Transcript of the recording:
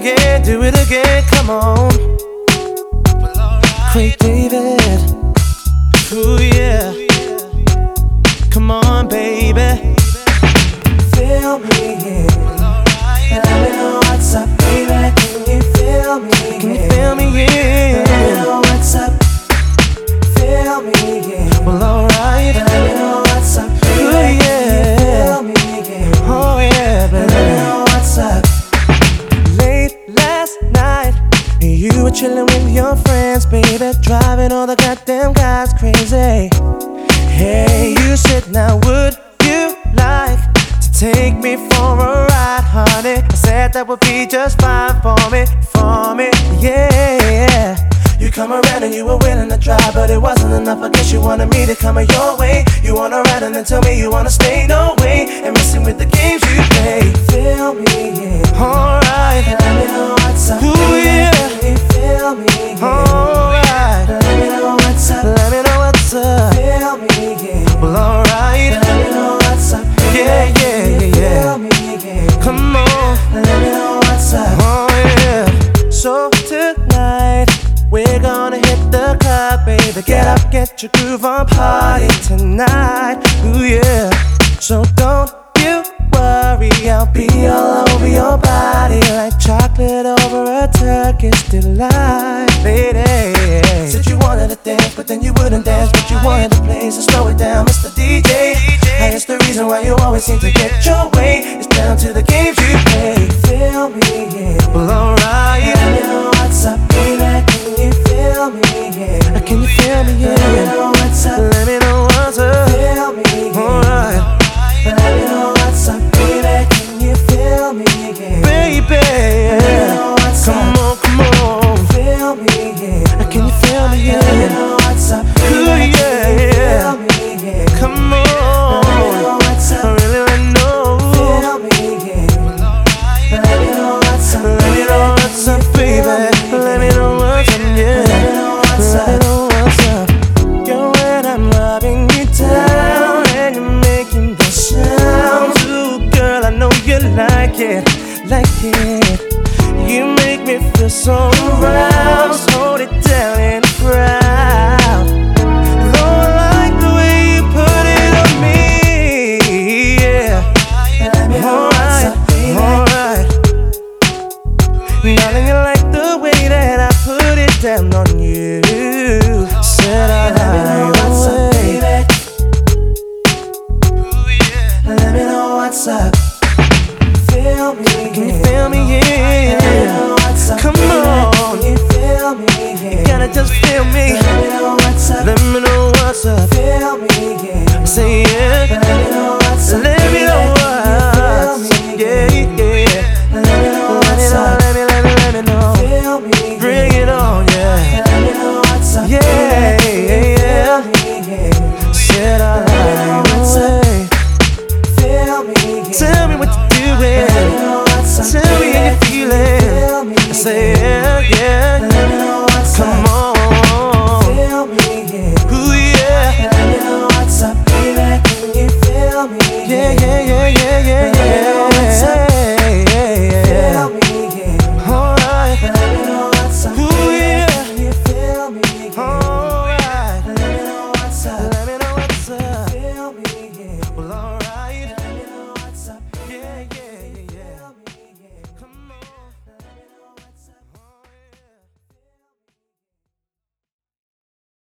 again, do it again, come on. Craig David, ooh yeah. Come on, baby. Feel me, yeah. And let me know what's up, baby. Can you feel me, yeah? Can you feel me, yeah? Let me know what's up. Feel me, yeah. Well, alright. And let me know what's up, baby. Ooh, yeah. Can you feel me, yeah? Oh yeah, baby. And let me know what's up. Late last night, you were chilling with your friends, baby, driving all the goddamn guys crazy. Hey, you said, now would you like to take me for a ride, honey? I said that would be just fine for me, yeah. You come around and you were willing to try, but it wasn't enough. I guess you wanted me to come your way. You wanna ride and then tell me you wanna stay, no way. And messing with the games you play. Feel me, yeah. Alright. And let me know what's up, ooh, baby. yeah. Can you feel me, yeah? Alright. And let me know what's up. Let me know what's up. Feel me, yeah. Well, alright. And let me know what's up, baby. Yeah, yeah, yeah, yeah. Feel me, yeah. Come on. And let me know what's up. Oh yeah. So tonight we're gonna hit the club, baby. Get up, get your groove on, party tonight. Ooh yeah. So don't you worry, I'll be all over your body like chocolate over a Turkish delight, lady. Said you wanted to dance, but then you wouldn't dance. But you wanted to play, so slow it down, Mr. DJ. I guess the reason why you always seem to get your way is down to the games you play. Feel me, yeah. Well, alright. Let me know what's up, baby. Can you feel me, yeah? Can you feel me, yeah? Let me know what's up. Let me know what's up. Feel me, yeah. Alright. Let me know what's up, baby. Can you feel me, yeah? Baby, Let me know what's come up. on, come on. Feel me, yeah. Can you feel me, Let me yeah? know what's up, Ooh, baby. yeah. Can you feel me, yeah? Come on. Let me know what's I up. really wanna know. Feel me, yeah. Let me know what's up. Let me know what's up, baby. Let me know what's up, yeah. Let me know what's Let me up. know what's up. Girl, when I'm rubbing you down and you're making the sounds, ooh, girl, I know you like it, like it. You make me feel so aroused. Hold it down and proud. Though I like the way you put it on me, yeah. Let me know what's up, baby. Alright. Darling, you like the way that I put it down on you. Said I Let me know what's up, like baby. Let me know what's up. Feel me, Can you yeah. feel me, Let me yeah? know what's up, Come baby. on. Can you feel me, yeah? You gotta just feel me. Let me know what's up. Let me know what's up. Feel me, yeah. Say yeah.